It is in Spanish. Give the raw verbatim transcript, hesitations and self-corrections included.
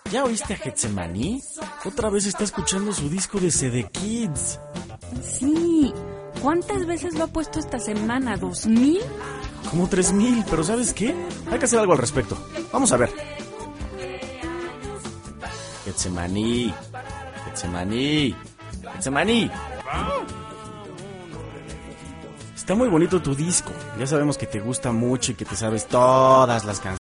¿Ya oíste a Getsemaní? Otra vez está escuchando su disco de C D Kids. Sí. ¿Cuántas veces lo ha puesto esta semana? ¿Dos mil? Como tres mil, pero ¿sabes qué? Hay que hacer algo al respecto. Vamos a ver. Getsemaní. Getsemaní. Getsemaní. Está muy bonito tu disco. Ya sabemos que te gusta mucho y que te sabes todas las canciones.